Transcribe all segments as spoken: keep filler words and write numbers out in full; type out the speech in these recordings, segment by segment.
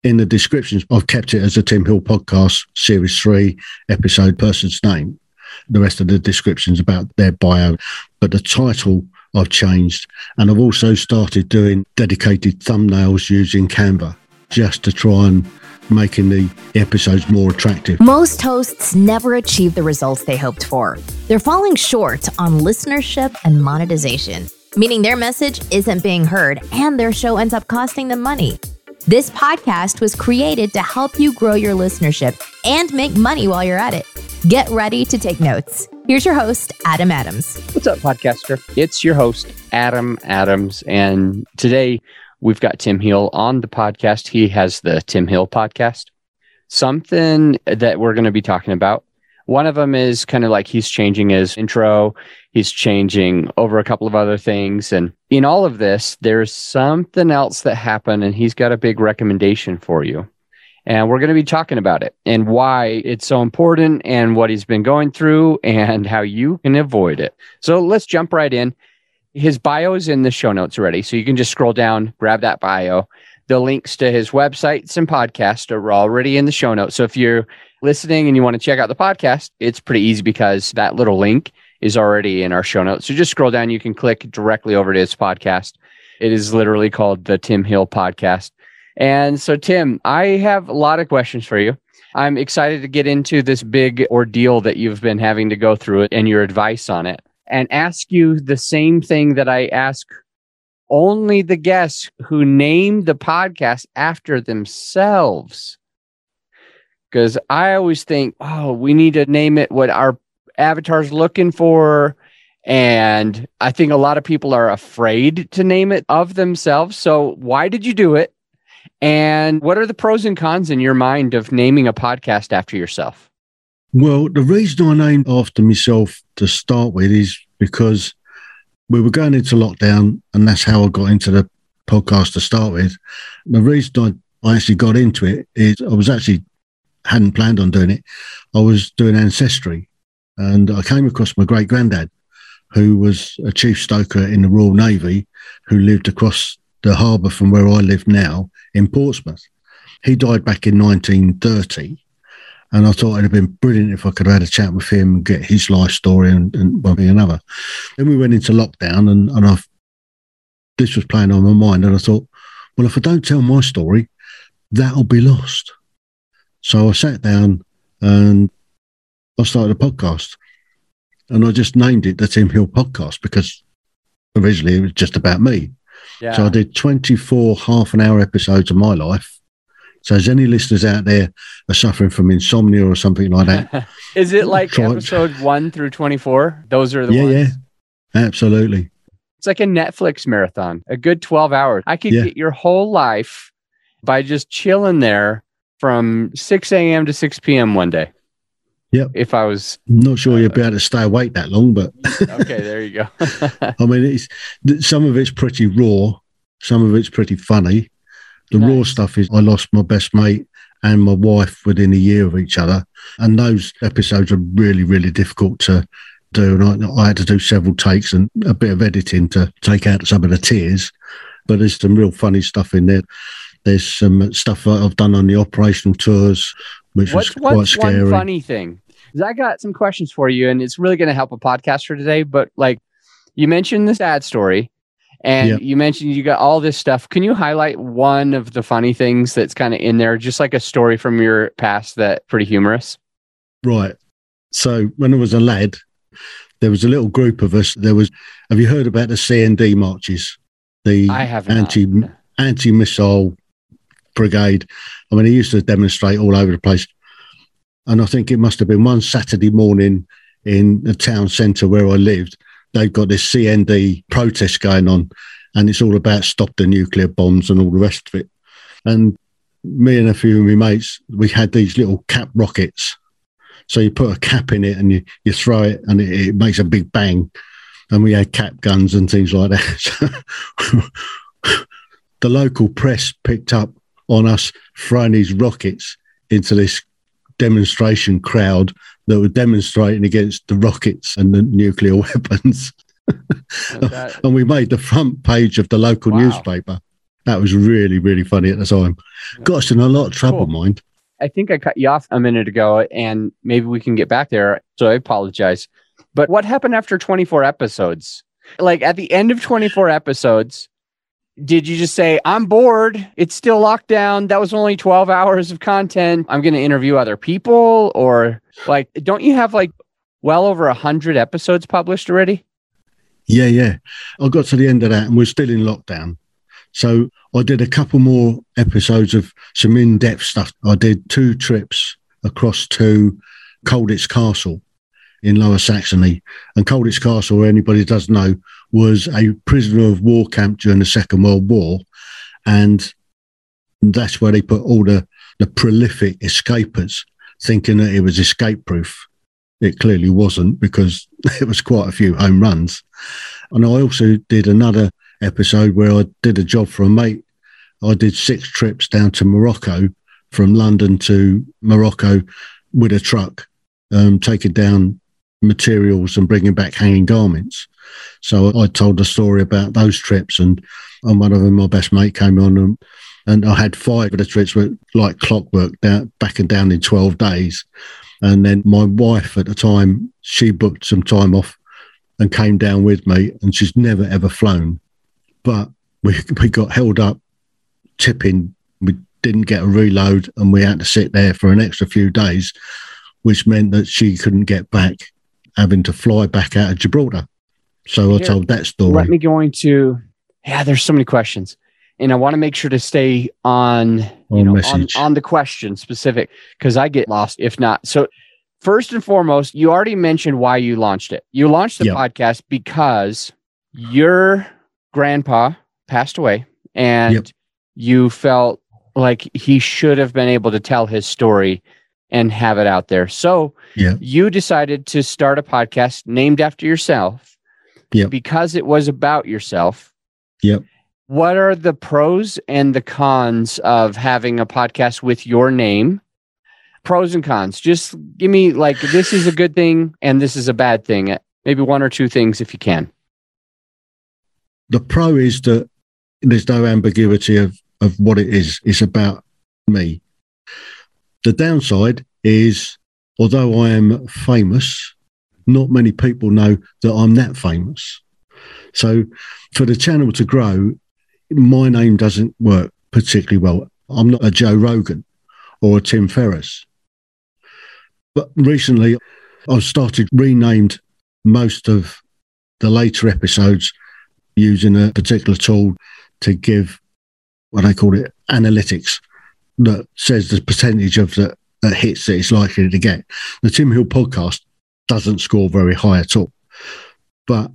in the descriptions, I've kept it as a Tim Hill Podcast, Series three, episode, person's name. The rest of the descriptions about their bio. But the title I've changed. And I've also started doing dedicated thumbnails using Canva just to try and making the episodes more attractive. Most hosts never achieve the results they hoped for. They're falling short on listenership and monetization, meaning their message isn't being heard and their show ends up costing them money. This podcast was created to help you grow your listenership and make money while you're at it. Get ready to take notes. Here's your host, Adam Adams. What's up, podcaster? It's your host, Adam Adams. And today we've got Tim Hill on the podcast. He has the Tim Hill Podcast. Something that we're going to be talking about. One of them is kind of like he's changing his intro. He's changing over a couple of other things. And in all of this, there's something else that happened, and he's got a big recommendation for you. And we're going to be talking about it and why it's so important and what he's been going through and how you can avoid it. So let's jump right in. His bio is in the show notes already, so you can just scroll down, grab that bio. The links to his websites and podcast are already in the show notes. So if you're listening and you want to check out the podcast, it's pretty easy because that little link is already in our show notes. So just scroll down. You can click directly over to his podcast. It is literally called the Tim Hill Podcast. And so, Tim, I have a lot of questions for you. I'm excited to get into this big ordeal that you've been having to go through it and your advice on it, and ask you the same thing that I ask only the guests who name the podcast after themselves. Because I always think, oh, we need to name it what our avatar's looking for. And I think a lot of people are afraid to name it of themselves. So why did you do it? And what are the pros and cons in your mind of naming a podcast after yourself? Well, the reason I named after myself to start with is because we were going into lockdown, and that's how I got into the podcast to start with. The reason I, I actually got into it is I was actually hadn't planned on doing it. I was doing ancestry, and I came across my great granddad, who was a chief stoker in the Royal Navy, who lived across the harbour from where I live now in Portsmouth. He died back in nineteen thirty, and I thought it'd have been brilliant if I could have had a chat with him and get his life story and, and one thing another. Then we went into lockdown, and, and I've, this was playing on my mind, and I thought, well, if I don't tell my story, that'll be lost. So I sat down and I started a podcast, and I just named it the Tim Hill Podcast because originally it was just about me. Yeah. So I did twenty-four half an hour episodes of my life. So as any listeners out there are suffering from insomnia or something like that. Is it like try episode it. one through twenty-four? Those are the yeah, ones? Yeah, absolutely. It's like a Netflix marathon, a good twelve hours. I could yeah. get your whole life by just chilling there from six a.m. to six p.m. one day. Yep. If I was... I'm not sure uh, you'd be able to stay awake that long, but... Okay, there you go. I mean, it's some of it's pretty raw. Some of it's pretty funny. The nice. raw stuff is I lost my best mate and my wife within a year of each other. And those episodes are really, really difficult to do. And I, I had to do several takes and a bit of editing to take out some of the tears. But there's some real funny stuff in there. There's some stuff that I've done on the operational tours, which what's, was quite what's scary. One funny thing? I got some questions for you, and it's really going to help a podcaster today. But like you mentioned the sad story, and yep. you mentioned you got all this stuff. Can you highlight one of the funny things that's kind of in there, just like a story from your past that's pretty humorous? Right. So when I was a lad, there was a little group of us. There was. Have you heard about the C N D marches? The I have anti not. anti-missile brigade. I mean, he used to demonstrate all over the place. And I think it must have been one Saturday morning in the town centre where I lived. They've got this C N D protest going on, and it's all about stop the nuclear bombs and all the rest of it. And me and a few of my mates, we had these little cap rockets. So you put a cap in it and you, you throw it, and it, it makes a big bang. And we had cap guns and things like that. So the local press picked up on us throwing these rockets into this demonstration crowd that were demonstrating against the rockets and the nuclear weapons. that... And we made the front page of the local wow. newspaper. that was really, really funny at the time. Got us in a lot of trouble, Cool. mind. I think I cut you off a minute ago, and maybe we can get back there. So I apologize. But what happened after twenty-four episodes? Like at the end of twenty-four episodes, did you just say, I'm bored, it's still locked down, that was only twelve hours of content, I'm going to interview other people? Or like, don't you have like well over one hundred episodes published already? Yeah, yeah. I got to the end of that and we're still in lockdown. So I did a couple more episodes of some in-depth stuff. I did two trips across to Colditz Castle in Lower Saxony. And Colditz Castle, where anybody does know, was a prisoner of war camp during the Second World War. And that's where they put all the, the prolific escapers, thinking that it was escape-proof. It clearly wasn't, because it was quite a few home runs. And I also did another episode where I did a job for a mate. I did six trips down to Morocco, from London to Morocco with a truck, um, taking down materials and bringing back hanging garments. So I told the story about those trips, and on one of them, my best mate came on, and, and I had five of the trips were like clockwork, down, back and down in twelve days. And then my wife at the time, she booked some time off and came down with me, and she's never, ever flown. But we we got held up tipping. We didn't get a reload, and we had to sit there for an extra few days, which meant that she couldn't get back, having to fly back out of Gibraltar. So I Here, told that story. Let me go into, yeah, there's so many questions. And I want to make sure to stay on, you On know, on, message. on the question specific, because I get lost if not. So first and foremost, you already mentioned why you launched it. You launched the Yep. podcast because your grandpa passed away, and Yep. you felt like he should have been able to tell his story and have it out there. So Yeah. you decided to start a podcast named after yourself, Yep. because it was about yourself. Yep. What are the pros and the cons of having a podcast with your name? Pros and cons. Just give me like, this is a good thing and this is a bad thing. Maybe one or two things if you can. The pro is that there's no ambiguity of, of what it is. It's about me. The downside is, although I am famous, not many people know that I'm that famous. So for the channel to grow, my name doesn't work particularly well. I'm not a Joe Rogan or a Tim Ferriss. But recently, I've started renamed most of the later episodes using a particular tool to give what I call it analytics that says the percentage of the, the hits that it's likely to get. The Tim Hill podcast doesn't score very high at all, but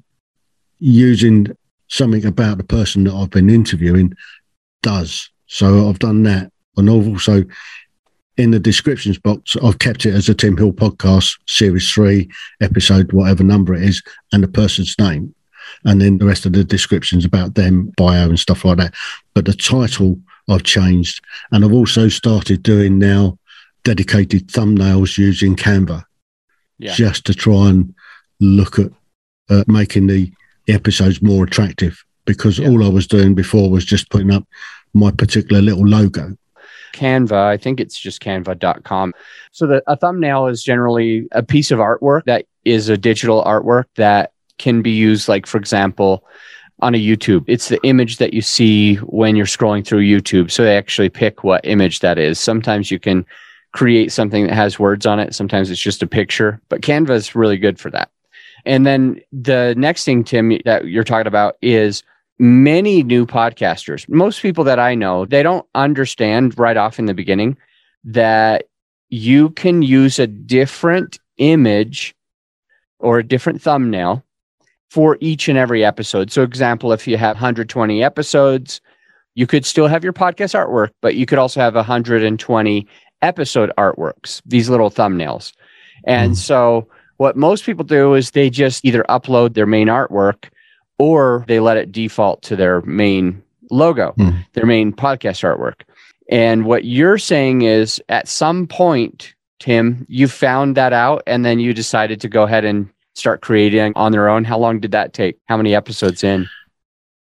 using something about the person that I've been interviewing does. So I've done that. And I've also, in the descriptions box, I've kept it as a Tim Hill podcast, series three, episode, whatever number it is, and the person's name. And then the rest of the descriptions about them, bio and stuff like that. But the title I've changed. And I've also started doing now dedicated thumbnails using Canva, Yeah. just to try and look at uh, making the episodes more attractive, because Yeah. all I was doing before was just putting up my particular little logo. Canva, I think it's just canva dot com. So the, a thumbnail is generally a piece of artwork that is a digital artwork that can be used, like, for example, on a YouTube. It's the image that you see when you're scrolling through YouTube. So they actually pick what image that is. Sometimes you can create something that has words on it. Sometimes it's just a picture, but Canva is really good for that. And then the next thing, Tim, that you're talking about is many new podcasters. Most people that I know, they don't understand right off in the beginning that you can use a different image or a different thumbnail for each and every episode. So example, if you have one hundred twenty episodes, you could still have your podcast artwork, but you could also have one hundred twenty episode artworks, these little thumbnails. And mm. so what most people do is they just either upload their main artwork or they let it default to their main logo, mm. their main podcast artwork. And what you're saying is at some point, Tim, you found that out and then you decided to go ahead and start creating on their own. How long did that take? How many episodes in?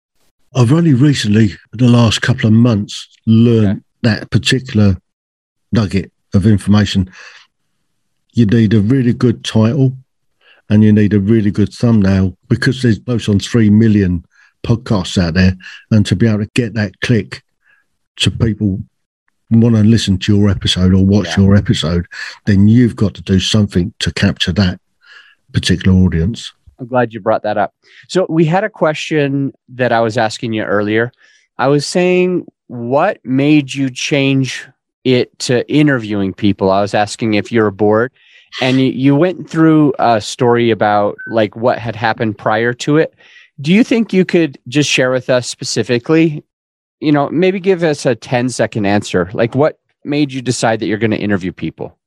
I've only recently, the last couple of months, learned okay. that particular nugget of information. You need a really good title and you need a really good thumbnail, because there's close on three million podcasts out there. And to be able to get that click to people want to listen to your episode or watch yeah. your episode, then you've got to do something to capture that particular audience. I'm glad you brought that up. So we had a question that I was asking you earlier. I was saying, what made you change it to interviewing people? I was asking if you're bored, and you, you went through a story about like what had happened prior to it. Do you think you could just share with us specifically, you know, maybe give us a ten second answer? Like, what made you decide that you're going to interview people?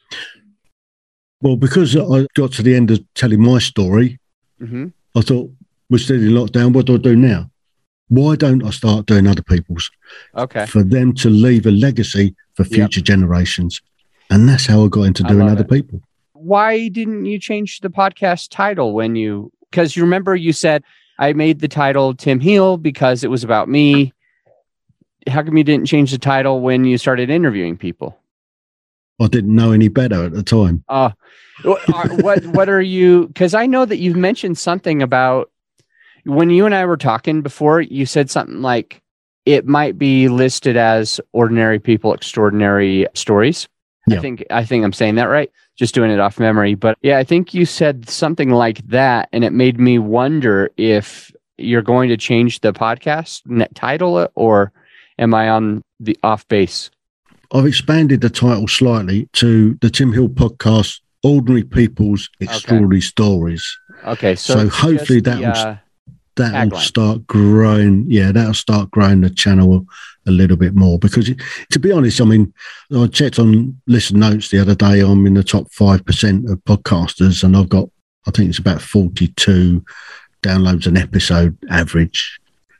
Well, because I got to the end of telling my story, mm-hmm. I thought, we're still in lockdown. What do I do now? Why don't I start doing other people's? Okay. For them to leave a legacy for future yep. generations. And that's how I got into doing other it. people. Why didn't you change the podcast title when you, because you remember you said, I made the title Tim Heal because it was about me. How come you didn't change the title when you started interviewing people? I didn't know any better at the time. Uh, what, what are you, because I know that you've mentioned something about, when you and I were talking before, you said something like, it might be listed as Ordinary People, Extraordinary Stories. Yeah. I think I think I'm saying that right. Just doing it off memory. But yeah, I think you said something like that. And it made me wonder if you're going to change the podcast title, or am I on the off base? I've expanded the title slightly to the Tim Hill Podcast, Ordinary People's Extraordinary okay. Stories. Okay. So, so hopefully that the, will... uh, That'll tagline. start growing. Yeah, that'll start growing the channel a little bit more. Because, to be honest, I mean, I checked on Listen Notes the other day. I'm in the top five percent of podcasters, and I've got, I think it's about forty-two downloads an episode average.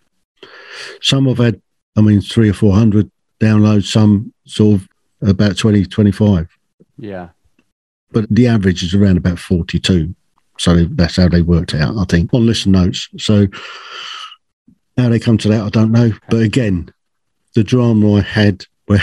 Some have had, I mean, three or four hundred downloads. Some sort of about twenty, twenty-five. Yeah. But the average is around about forty-two. So that's how they worked it out, I think, on Listen Notes. So how they come to that, I don't know. But again, the drama I had where,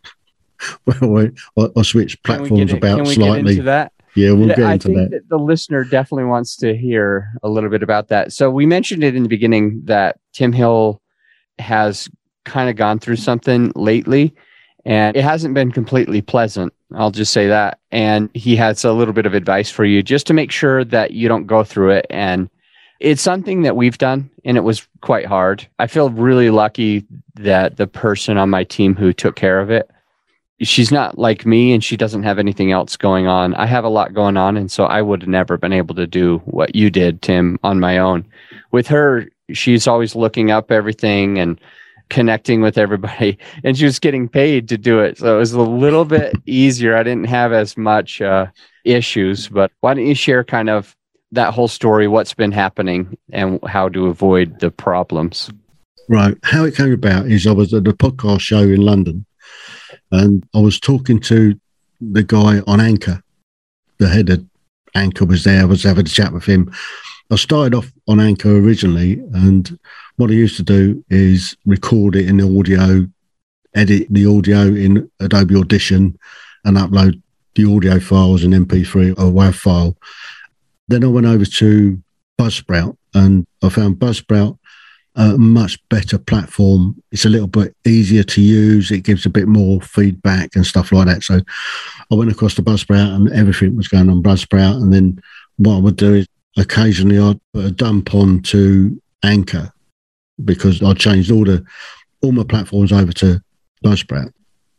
where I, I switched platforms about can we slightly. Get into that? Yeah, we'll yeah, get I into think that. that. The listener definitely wants to hear a little bit about that. So we mentioned it in the beginning that Tim Hill has kind of gone through something lately, and it hasn't been completely pleasant. I'll just say that. And he has a little bit of advice for you just to make sure that you don't go through it. And it's something that we've done, and it was quite hard. I feel really lucky that the person on my team who took care of it, she's not like me, and she doesn't have anything else going on. I have a lot going on. And so I would have never been able to do what you did, Tim, on my own. With her, she's always looking up everything and connecting with everybody, and she was getting paid to do it. So it was a little bit easier. I didn't have as much uh, issues, but why don't you share kind of that whole story, what's been happening and how to avoid the problems? Right. How it came about is I was at a podcast show in London, and I was talking to the guy on Anchor. The head of Anchor was there. I was having a chat with him. I started off on Anchor originally, and what I used to do is record it in audio, edit the audio in Adobe Audition, and upload the audio files in M P three or WAV file. Then I went over to Buzzsprout, and I found Buzzsprout a much better platform. It's a little bit easier to use. It gives a bit more feedback and stuff like that. So I went across to Buzzsprout, and everything was going on Buzzsprout. And then what I would do is occasionally I'd put a dump on to Anchor, because I changed all the all my platforms over to Buzzsprout.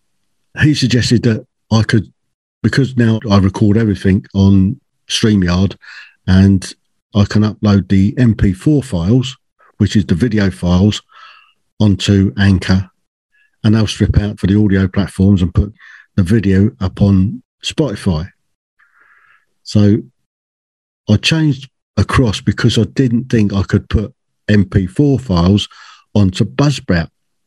He suggested that I could, because now I record everything on StreamYard, and I can upload the M P four files, which is the video files, onto Anchor, and they'll strip out for the audio platforms and put the video up on Spotify. So I changed across because I didn't think I could put M P four files onto Buzzsprout.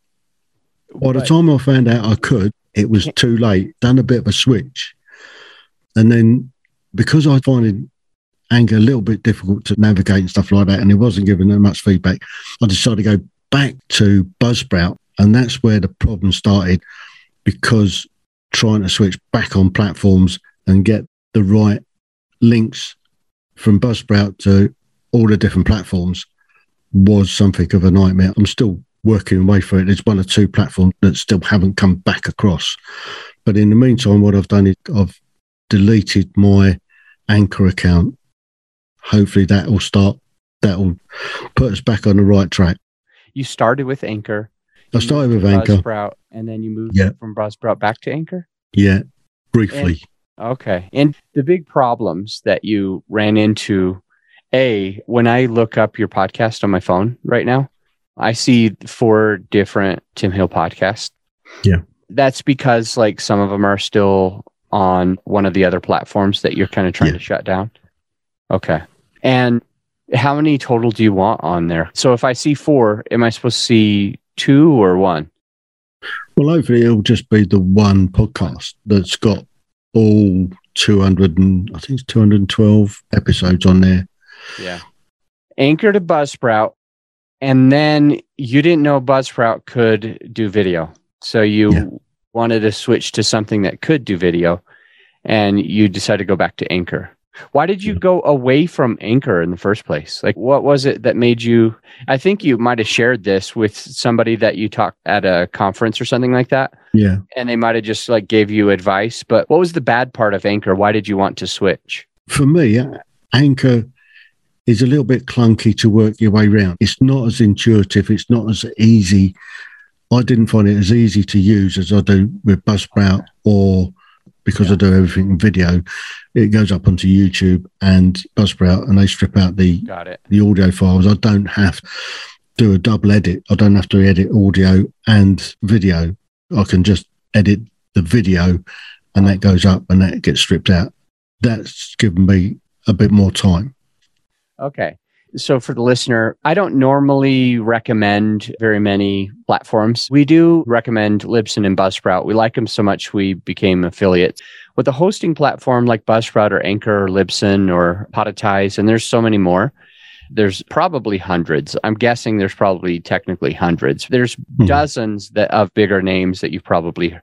By the time I found out I could, it was too late. Done a bit of a switch. And then because I find Anchor a little bit difficult to navigate and stuff like that, and it wasn't giving them much feedback, I decided to go back to Buzzsprout, and that's where the problem started, because trying to switch back on platforms and get the right links from Buzzsprout to all the different platforms was something of a nightmare. I'm still working away for it. There's one or two platforms that still haven't come back across. But in the meantime, what I've done is I've deleted my Anchor account. Hopefully that will start, that will put us back on the right track. You started with Anchor. I started with Anchor. Buzzsprout, and then you moved yeah. from Buzzsprout back to Anchor? Yeah, briefly. And, okay. And the big problems that you ran into, A, when I look up your podcast on my phone right now, I see four different Tim Hill podcasts. Yeah. That's because like some of them are still on one of the other platforms that you're kind of trying yeah. to shut down. Okay. And how many total do you want on there? So if I see four, am I supposed to see two or one? Well, hopefully it'll just be the one podcast that's got all two hundred and I think it's two hundred twelve episodes on there. Yeah. Anchor to Buzzsprout. And then you didn't know Buzzsprout could do video. So you yeah. wanted to switch to something that could do video, and you decided to go back to Anchor. Why did you yeah. go away from Anchor in the first place? Like, what was it that made you, I think you might have shared this with somebody that you talked at a conference or something like that. Yeah. And they might have just like gave you advice, but what was the bad part of Anchor? Why did you want to switch? For me, Anchor is a little bit clunky to work your way around. It's not as intuitive. It's not as easy. I didn't find it as easy to use as I do with Buzzsprout, or because yeah. I do everything in video, it goes up onto YouTube and Buzzsprout, and they strip out the Got it. the audio files. I don't have to do a double edit. I don't have to edit audio and video. I can just edit the video, and that goes up and that gets stripped out. That's given me a bit more time. Okay. So for the listener, I don't normally recommend very many platforms. We do recommend Libsyn and Buzzsprout. We like them so much we became affiliates. With a hosting platform like Buzzsprout or Anchor or Libsyn or Podetize, and there's so many more, there's probably hundreds. I'm guessing there's probably technically hundreds. There's mm-hmm. dozens that of bigger names that you've probably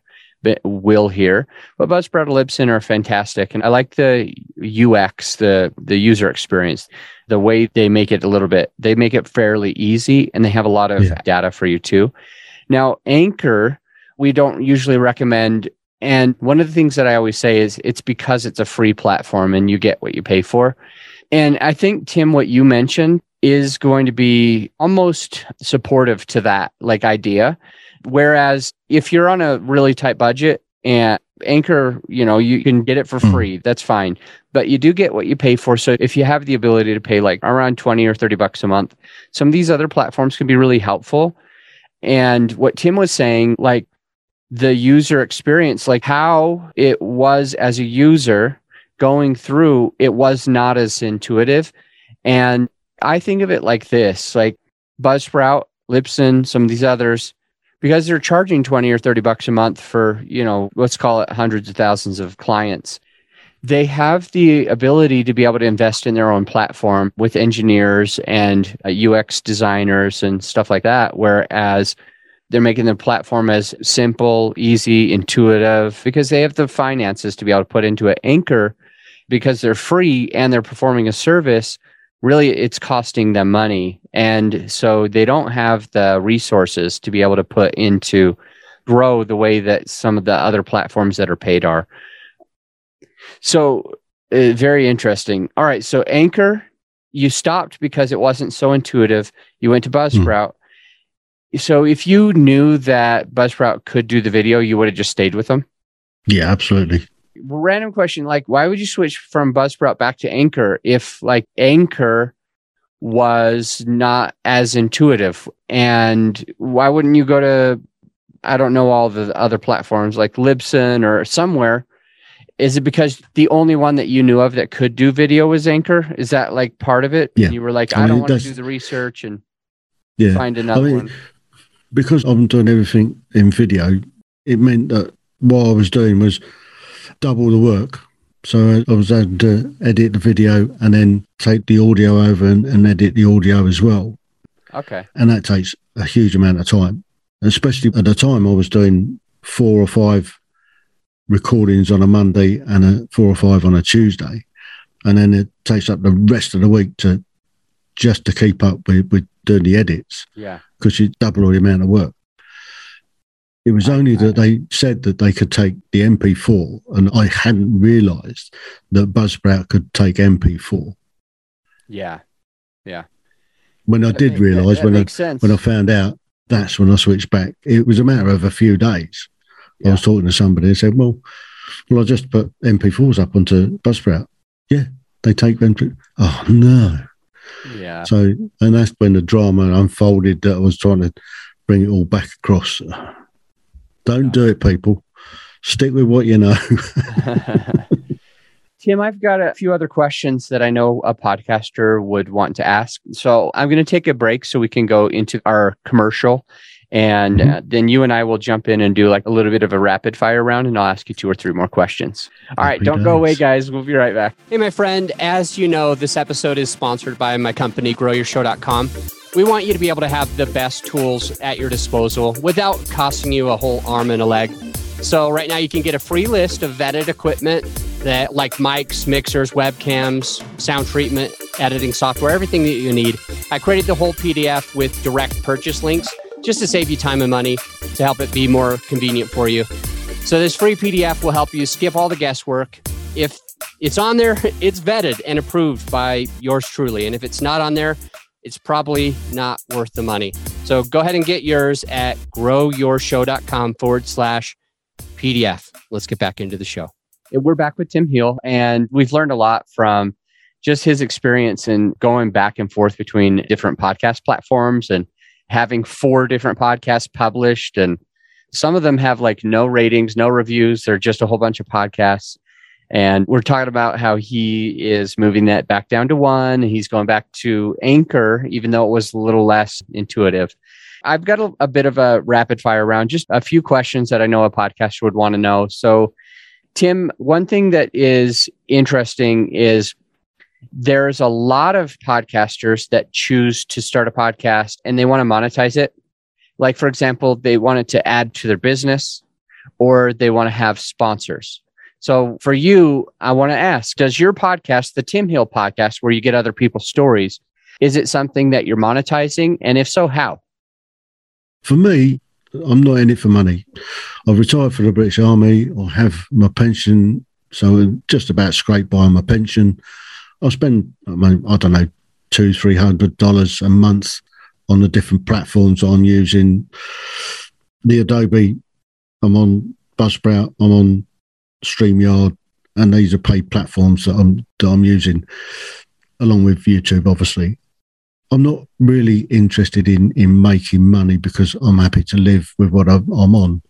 will hear, but Buzzsprout and Libsyn are fantastic. And I like the U X, the the user experience, the way they make it a little bit, they make it fairly easy, and they have a lot of yeah. data for you too. Now, Anchor, we don't usually recommend. And one of the things that I always say is it's because it's a free platform and you get what you pay for. And I think, Tim, what you mentioned is going to be almost supportive to that like idea. Whereas if you're on a really tight budget and Anchor, you know, you can get it for free. Mm. That's fine. But you do get what you pay for. So if you have the ability to pay like around twenty or thirty bucks a month, some of these other platforms can be really helpful. And what Tim was saying, like the user experience, like how it was as a user going through, it was not as intuitive. And I think of it like this, like Buzzsprout, Libsyn, some of these others, because they're charging twenty or thirty bucks a month for, you know, let's call it hundreds of thousands of clients. They have the ability to be able to invest in their own platform with engineers and uh, U X designers and stuff like that. Whereas they're making the platform as simple, easy, intuitive, because they have the finances to be able to put into it. Anchor, because they're free and they're performing a service, really it's costing them money. And so they don't have the resources to be able to put into grow the way that some of the other platforms that are paid are. So uh, very interesting. All right. So Anchor, you stopped because it wasn't so intuitive. You went to Buzzsprout. Mm. So if you knew that Buzzsprout could do the video, you would have just stayed with them? Yeah, absolutely. Random question, like why would you switch from Buzzsprout back to Anchor if like Anchor was not as intuitive? And why wouldn't you go to, I don't know, all the other platforms like Libsyn or somewhere? Is it because the only one that you knew of that could do video was Anchor? Is that like part of it? Yeah. And you were like, I, I mean, don't want to do the research and yeah. find another I mean, one. Because I'm doing everything in video, it meant that what I was doing was double the work. So I was having to edit the video and then take the audio over and, and edit the audio as well. Okay. And that takes a huge amount of time, especially at the time I was doing four or five recordings on a Monday and a four or five on a Tuesday. And then it takes up the rest of the week to just to keep up with, with doing the edits. Yeah. Because you double the amount of work. It was only that they said that they could take the M P four, and I hadn't realised that Buzzsprout could take M P four. Yeah. Yeah. When I did realise, when I sense. when I found out, that's when I switched back. It was a matter of a few days. Yeah. I was talking to somebody and said, well, well, I just put M P fours up onto Buzzsprout. Yeah, they take them to, oh, no. Yeah. So, and that's when the drama unfolded that I was trying to bring it all back across. Don't yeah. do it, people. Stick with what you know. Tim, I've got a few other questions that I know a podcaster would want to ask. So I'm going to take a break so we can go into our commercial. And mm-hmm. uh, then you and I will jump in and do like a little bit of a rapid fire round, and I'll ask you two or three more questions. All right, don't go away, guys. We'll be right back. Hey, my friend, as you know, this episode is sponsored by my company, grow your show dot com. We want you to be able to have the best tools at your disposal without costing you a whole arm and a leg. So right now you can get a free list of vetted equipment that like mics, mixers, webcams, sound treatment, editing software, everything that you need. I created the whole P D F with direct purchase links just to save you time and money, to help it be more convenient for you. So this free P D F will help you skip all the guesswork. If it's on there, it's vetted and approved by yours truly. And if it's not on there, it's probably not worth the money. So go ahead and get yours at grow your show dot com forward slash P D F. Let's get back into the show. We're back with Tim Heel, and we've learned a lot from just his experience in going back and forth between different podcast platforms and having four different podcasts published. And some of them have like no ratings, no reviews. They're just a whole bunch of podcasts. And we're talking about how he is moving that back down to one. He's going back to Anchor, even though it was a little less intuitive. I've got a, a bit of a rapid fire round, just a few questions that I know a podcaster would want to know. So, Tim, one thing that is interesting is there's a lot of podcasters that choose to start a podcast and they want to monetize it. Like, for example, they wanted to add to their business or they want to have sponsors. So for you, I want to ask, does your podcast, the Tim Heel podcast, where you get other people's stories, is it something that you're monetizing? And if so, how? For me, I'm not in it for money. I've retired from the British Army. I have my pension, so I'm just about scraped by on my pension. I spend, I mean, I don't know, two, three hundred dollars a month on the different platforms I'm using. The Adobe, I'm on Buzzsprout, I'm on StreamYard, and these are paid platforms that I'm that I'm using, along with YouTube, obviously. I'm not really interested in in making money because I'm happy to live with what I'm, I'm on.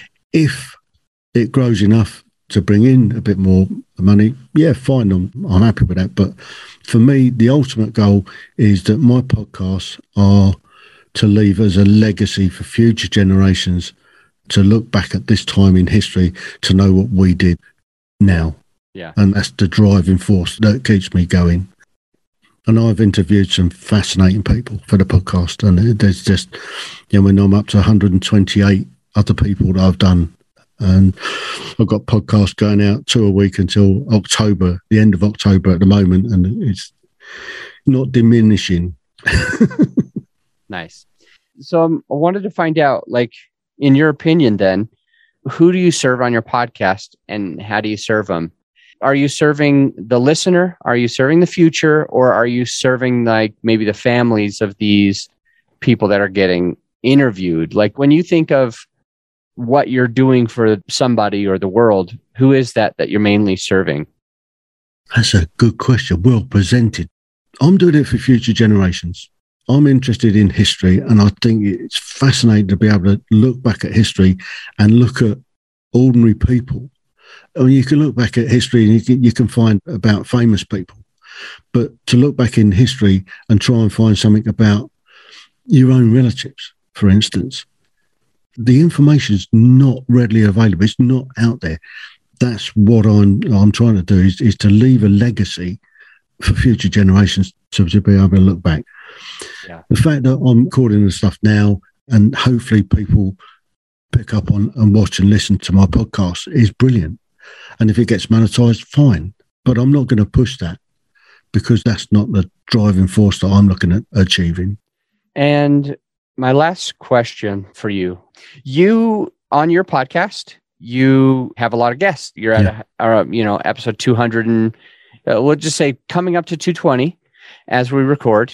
If it grows enough to bring in a bit more money, yeah, fine, I'm, I'm happy with that. But for me, the ultimate goal is that my podcasts are to leave as a legacy for future generations to look back at this time in history to know what we did now. Yeah. And that's the driving force that keeps me going. And I've interviewed some fascinating people for the podcast. And there's just, you know, when I'm up to one hundred twenty-eight other people that I've done. And I've got podcasts going out two a week until October, the end of October at the moment. And it's not diminishing. Nice. So um, I wanted to find out, like, in your opinion, then, who do you serve on your podcast and how do you serve them? Are you serving the listener? Are you serving the future? Or are you serving like maybe the families of these people that are getting interviewed? Like when you think of what you're doing for somebody or the world, who is that that you're mainly serving? That's a good question. Well presented. I'm doing it for future generations. I'm interested in history, and I think it's fascinating to be able to look back at history and look at ordinary people. I mean, you can look back at history and you can, you can find about famous people, but to look back in history and try and find something about your own relatives, for instance, the information is not readily available. It's not out there. That's what I'm I'm trying to do is, is to leave a legacy for future generations to, to be able to look back. Yeah. The fact that I'm recording the stuff now and hopefully people pick up on and watch and listen to my podcast is brilliant. And if it gets monetized, fine. But I'm not going to push that because that's not the driving force that I'm looking at achieving. And my last question for you, you on your podcast, you have a lot of guests. You're at yeah. a, a, you know, episode two hundred and uh, we'll just say coming up to two twenty as we record.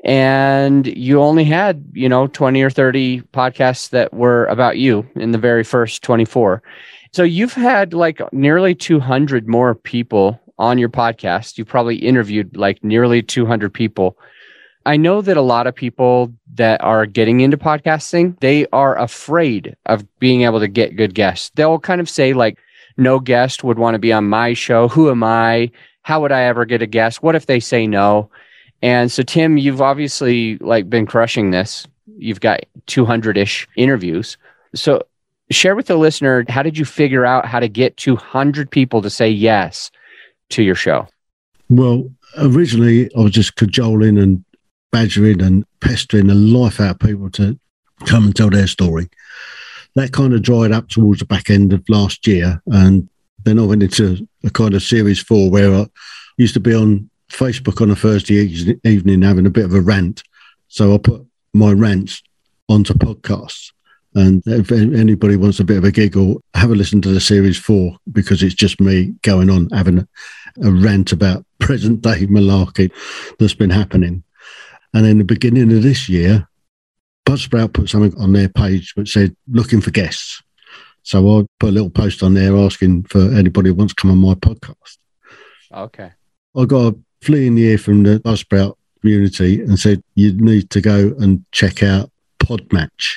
And you only had, you know, twenty or thirty podcasts that were about you in the very first twenty-four. So you've had like nearly two hundred more people on your podcast. You probably interviewed like nearly two hundred people. I know that a lot of people that are getting into podcasting, they are afraid of being able to get good guests. They'll kind of say like, no guest would want to be on my show. Who am I? How would I ever get a guest? What if they say no? And so, Tim, you've obviously like been crushing this. You've got two hundred-ish interviews. So share with the listener, how did you figure out how to get two hundred people to say yes to your show? Well, originally I was just cajoling and badgering and pestering the life out of people to come and tell their story. That kind of dried up towards the back end of last year. And then I went into a kind of series four where I used to be on Facebook on a Thursday evening having a bit of a rant. So I put my rants onto podcasts. And if anybody wants a bit of a giggle, have a listen to the series four because it's just me going on having a, a rant about present day malarkey that's been happening. And in the beginning of this year, Buzzsprout put something on their page which said, looking for guests. So I put a little post on there asking for anybody who wants to come on my podcast. Okay. I got a flea in the ear from the Buzzsprout community and said, you need to go and check out Podmatch.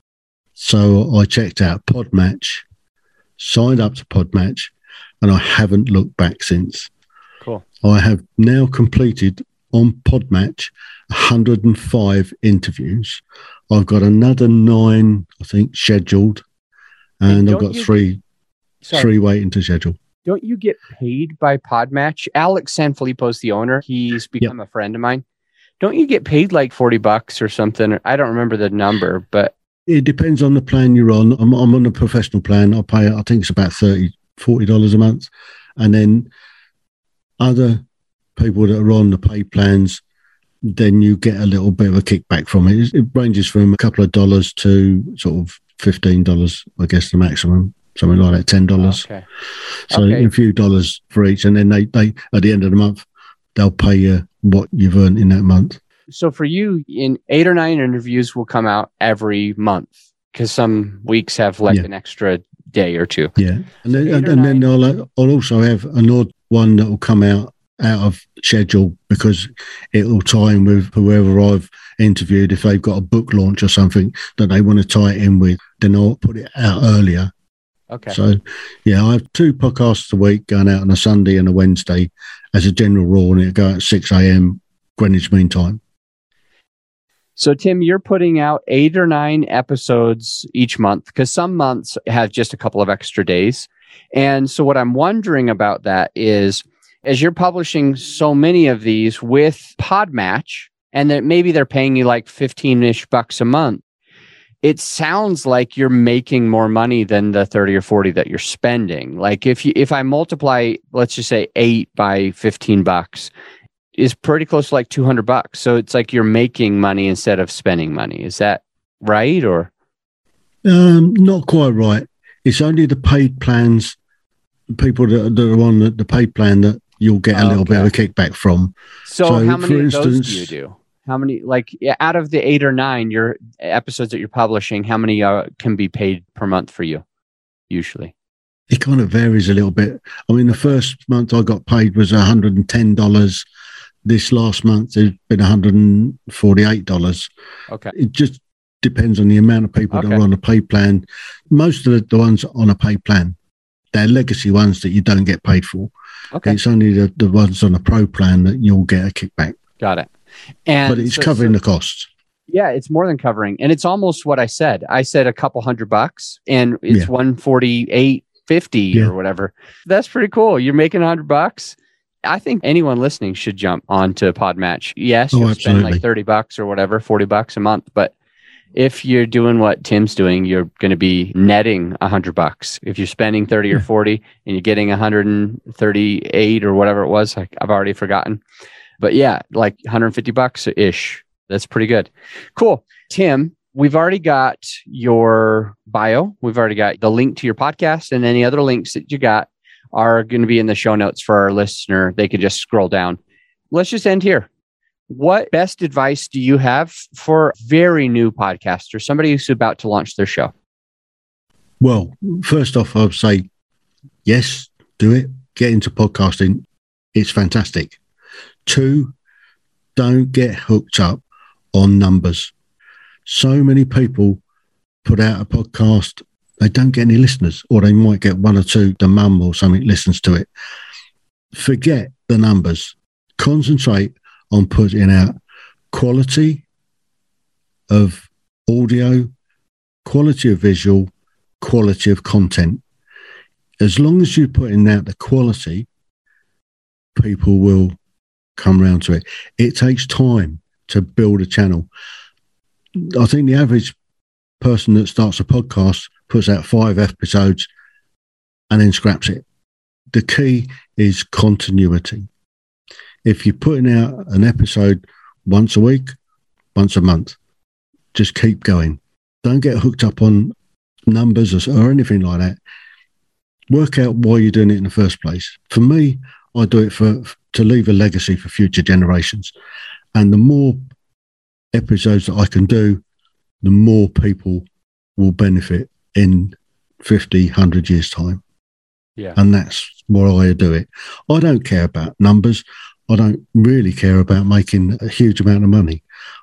So I checked out Podmatch, signed up to Podmatch, and I haven't looked back since. Cool. I have now completed on Podmatch one hundred five interviews. I've got another nine, I think, scheduled, and hey, I've got three, get, three waiting to schedule. Don't you get paid by Podmatch? Alex Sanfilippo's the owner. He's become yep. a friend of mine. Don't you get paid like forty bucks or something? I don't remember the number, but it depends on the plan you're on. I'm, I'm on a professional plan. I pay, I think it's about thirty dollars, forty dollars a month. And then other people that are on the pay plans, then you get a little bit of a kickback from it. It ranges from a couple of dollars to sort of fifteen dollars, I guess the maximum, something like that, ten dollars. Okay. So okay. a few dollars for each. And then they, they, at the end of the month, they'll pay you what you've earned in that month. So for you, in eight or nine interviews will come out every month because some weeks have like yeah. an extra day or two. Yeah. And then, so and, and then I'll, I'll also have an odd one that will come out out of schedule because it will tie in with whoever I've interviewed. If they've got a book launch or something that they want to tie it in with, then I'll put it out earlier. Okay. So, yeah, I have two podcasts a week going out on a Sunday and a Wednesday as a general rule, and it'll go out at six a.m. Greenwich Mean Time. So, Tim, you're putting out eight or nine episodes each month because some months have just a couple of extra days. And so what I'm wondering about that is, as you're publishing so many of these with Podmatch, and that maybe they're paying you like fifteen-ish bucks a month, it sounds like you're making more money than the thirty or forty that you're spending. Like if you, if I multiply, let's just say eight by fifteen bucks, is pretty close to like two hundred bucks. So it's like you're making money instead of spending money. Is that right? Or um, not quite right. It's only the paid plans, people that, that are on the, the paid plan that you'll get a little okay. bit of a kickback from. So, so how many of instance, those do you do? How many, like out of the eight or nine your episodes that you're publishing, how many uh, can be paid per month for you usually? It kind of varies a little bit. I mean, the first month I got paid was one hundred ten dollars. This last month it's been one hundred forty-eight dollars. Okay. It just depends on the amount of people okay. that are on a paid plan. Most of the, the ones on a paid plan, they're legacy ones that you don't get paid for. Okay. It's only the, the ones on a pro plan that you'll get a kickback. Got it. And but it's so, covering so, the costs. Yeah, it's more than covering. And it's almost what I said. I said a couple hundred bucks and it's yeah. one forty-eight fifty yeah. or whatever. That's pretty cool. You're making a hundred bucks. I think anyone listening should jump onto Podmatch. Yes, Oh, you'll spend absolutely. like thirty bucks or whatever, forty bucks a month. But if you're doing what Tim's doing, you're going to be netting one hundred bucks. If you're spending thirty or Yeah. forty and you're getting one hundred thirty-eight or whatever it was, like, I've already forgotten. But yeah, like one hundred fifty bucks ish. That's pretty good. Cool. Tim, we've already got your bio. We've already got the link to your podcast, and any other links that you got are going to be in the show notes for our listener. They can just scroll down. Let's just end here. What best advice do you have for very new podcasters, somebody who's about to launch their show? Well, first off, I would say, yes, do it. Get into podcasting. It's fantastic. Two, don't get hooked up on numbers. So many people put out a podcast, they don't get any listeners, or they might get one or two, the mum or something listens to it. Forget the numbers. Concentrate on putting out quality of audio, quality of visual, quality of content. As long as you're putting out the quality, people will come round to it. It takes time to build a channel. I think the average person that starts a podcast puts out five episodes and then scraps it. The key is continuity. If you're putting out an episode once a week, once a month, just keep going. Don't get hooked up on numbers or, or anything like that. Work out why you're doing it in the first place. For me, I do it for to leave a legacy for future generations. And the more episodes that I can do, the more people will benefit in fifty, one hundred years' time. Yeah. And that's why I do it. I don't care about numbers. I don't really care about making a huge amount of money.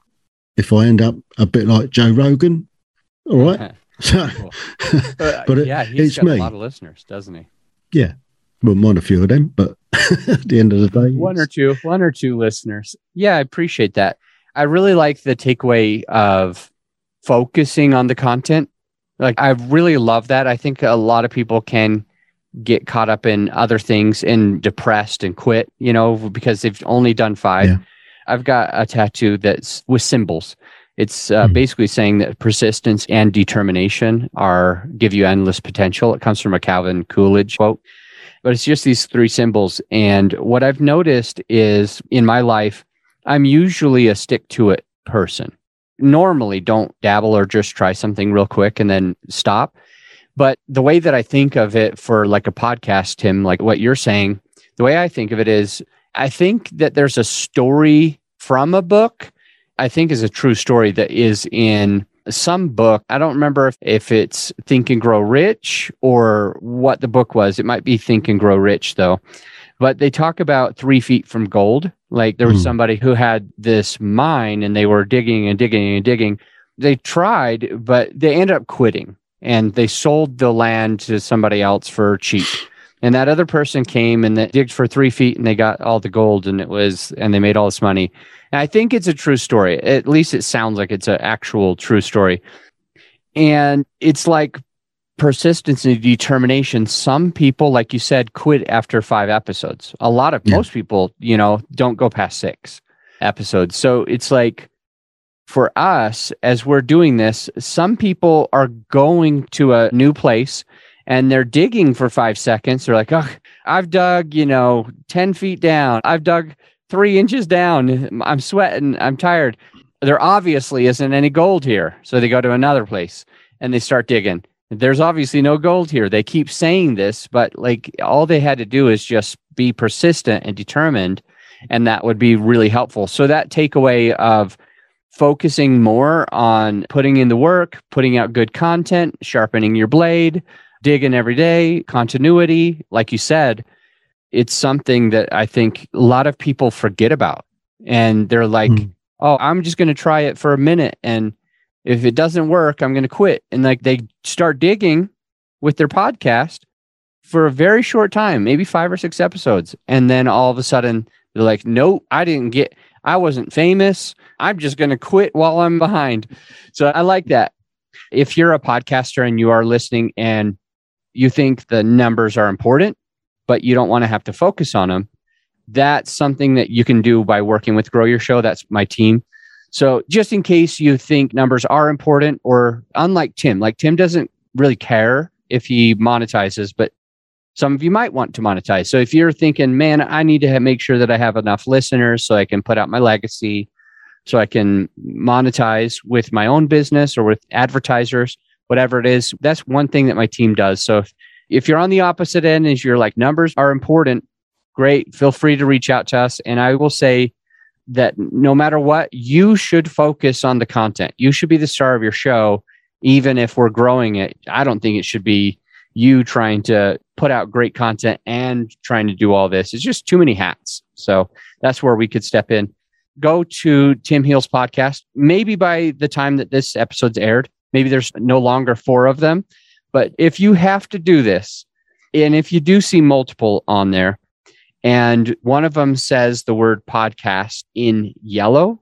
If I end up a bit like Joe Rogan, all right. So, Cool. Uh, but it, yeah, he's it's got me. a lot of listeners, doesn't he? Yeah. Wouldn't mind a few of them, but at the end of the day, One or it's- two, one or two listeners. Yeah, I appreciate that. I really like the takeaway of focusing on the content. Like, I really love that. I think a lot of people can get caught up in other things and depressed and quit, you know, because they've only done five. Yeah. I've got a tattoo that's with symbols. It's uh, Mhm. basically saying that persistence and determination are give you endless potential. It comes from a Calvin Coolidge quote, but it's just these three symbols. And what I've noticed is in my life, I'm usually a stick to it person. Normally don't dabble or just try something real quick and then stop. But the way that I think of it for like a podcast, Tim, like what you're saying, the way I think of it is I think that there's a story from a book, I think is a true story that is in some book. I don't remember if, if it's Think and Grow Rich or what the book was. It might be Think and Grow Rich though. But they talk about three feet from gold. Like there was Hmm. somebody who had this mine and they were digging and digging and digging. They tried, but they ended up quitting and they sold the land to somebody else for cheap. And that other person came and they digged for three feet and they got all the gold and it was, and they made all this money. And I think it's a true story. At least it sounds like it's an actual true story. And it's like persistence and determination. Some people, like you said, quit after five episodes. A lot of, Yeah. most people, you know, don't go past six episodes. So it's like, for us, as we're doing this, some people are going to a new place and they're digging for five seconds. They're like, oh, I've dug, you know, ten feet down. I've dug three inches down. I'm sweating. I'm tired. There obviously isn't any gold here. So they go to another place and they start digging. There's obviously no gold here. They keep saying this, but like all they had to do is just be persistent and determined. And that would be really helpful. So that takeaway of focusing more on putting in the work, putting out good content, sharpening your blade, digging every day, continuity, like you said, it's something that I think a lot of people forget about. And they're like, Mm. oh, I'm just going to try it for a minute. And if it doesn't work, I'm going to quit. And like they start digging with their podcast for a very short time, maybe five or six episodes. And then all of a sudden they're like, nope, I didn't get, I wasn't famous. I'm just going to quit while I'm behind. So I like that. If you're a podcaster and you are listening and you think the numbers are important, but you don't want to have to focus on them, that's something that you can do by working with Grow Your Show. That's my team. So just in case you think numbers are important, or unlike Tim, like Tim doesn't really care if he monetizes, but some of you might want to monetize. So if you're thinking, man, I need to have, make sure that I have enough listeners so I can put out my legacy, so I can monetize with my own business or with advertisers, whatever it is, that's one thing that my team does. So if, if you're on the opposite end, is you're like, numbers are important, great, feel free to reach out to us. And I will say that no matter what, you should focus on the content. You should be the star of your show, even if we're growing it. I don't think it should be you trying to put out great content and trying to do all this. It's just too many hats. So that's where we could step in. Go to Tim Heal's podcast. Maybe by the time that this episode's aired, maybe there's no longer four of them. But if you have to do this, and if you do see multiple on there, and one of them says the word podcast in yellow,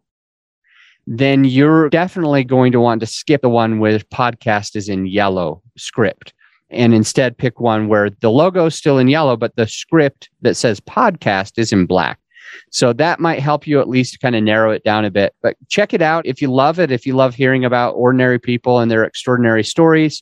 then you're definitely going to want to skip the one where podcast is in yellow script, and instead pick one where the logo is still in yellow, but the script that says podcast is in black. So that might help you at least kind of narrow it down a bit. But check it out. If you love it, if you love hearing about ordinary people and their extraordinary stories,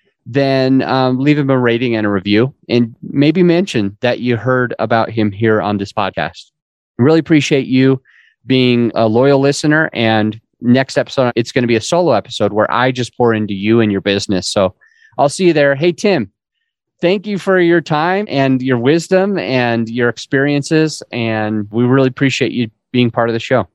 then um, leave him a rating and a review, and maybe mention that you heard about him here on this podcast. Really appreciate you being a loyal listener. And next episode, it's going to be a solo episode where I just pour into you and your business. So I'll see you there. Hey, Tim, thank you for your time and your wisdom and your experiences. And we really appreciate you being part of the show.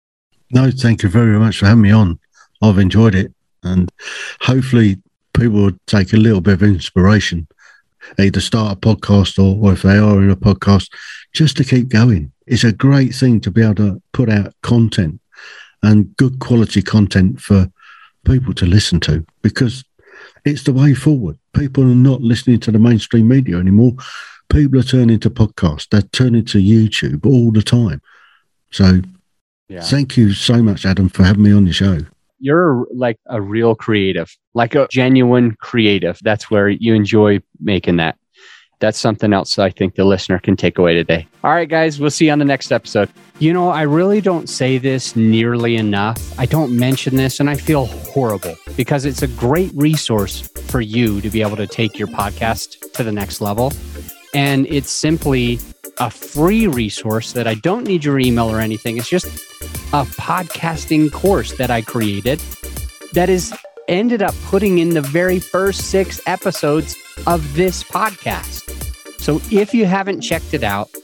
No, thank you very much for having me on. I've enjoyed it. And hopefully people will take a little bit of inspiration, either start a podcast or, or if they are in a podcast, just to keep going. It's a great thing to be able to put out content, and good quality content for people to listen to, because it's the way forward. People are not listening to the mainstream media anymore. People are turning to podcasts. They're turning to YouTube all the time. So yeah. Thank you so much, Adam, for having me on the show. You're like a real creative, like a genuine creative. That's where you enjoy making that. That's something else I think the listener can take away today. All right, guys, we'll see you on the next episode. You know, I really don't say this nearly enough. I don't mention this, and I feel horrible, because it's a great resource for you to be able to take your podcast to the next level. And it's simply a free resource that I don't need your email or anything. It's just a podcasting course that I created that is ended up putting in the very first six episodes of this podcast. So if you haven't checked it out,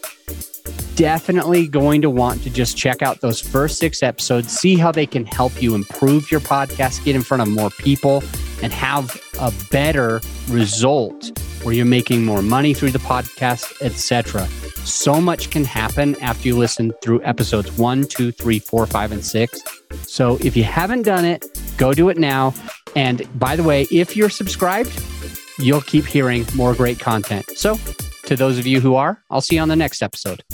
definitely going to want to just check out those first six episodes, see how they can help you improve your podcast, get in front of more people, and have a better result where you're making more money through the podcast, et cetera. So much can happen after you listen through episodes one, two, three, four, five, and six. So if you haven't done it, go do it now. And by the way, if you're subscribed, you'll keep hearing more great content. So to those of you who are, I'll see you on the next episode.